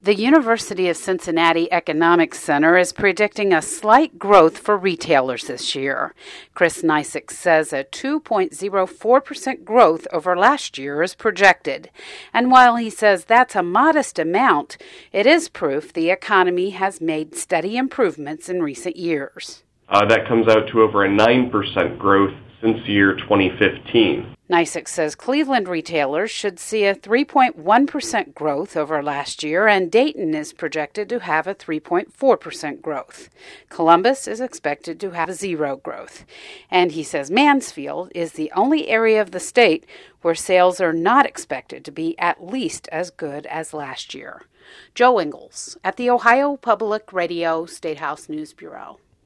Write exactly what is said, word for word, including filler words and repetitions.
The University of Cincinnati Economics Center is predicting a slight growth for retailers this year. Chris Nysick says a two point zero four percent growth over last year is projected. And while he says that's a modest amount, it is proof the economy has made steady improvements in recent years. Uh, that comes out to over a nine percent growth since the year twenty fifteen. Nysick says Cleveland retailers should see a three point one percent growth over last year, and Dayton is projected to have a three point four percent growth. Columbus is expected to have a zero growth. And he says Mansfield is the only area of the state where sales are not expected to be at least as good as last year. Joe Ingles at the Ohio Public Radio State House News Bureau.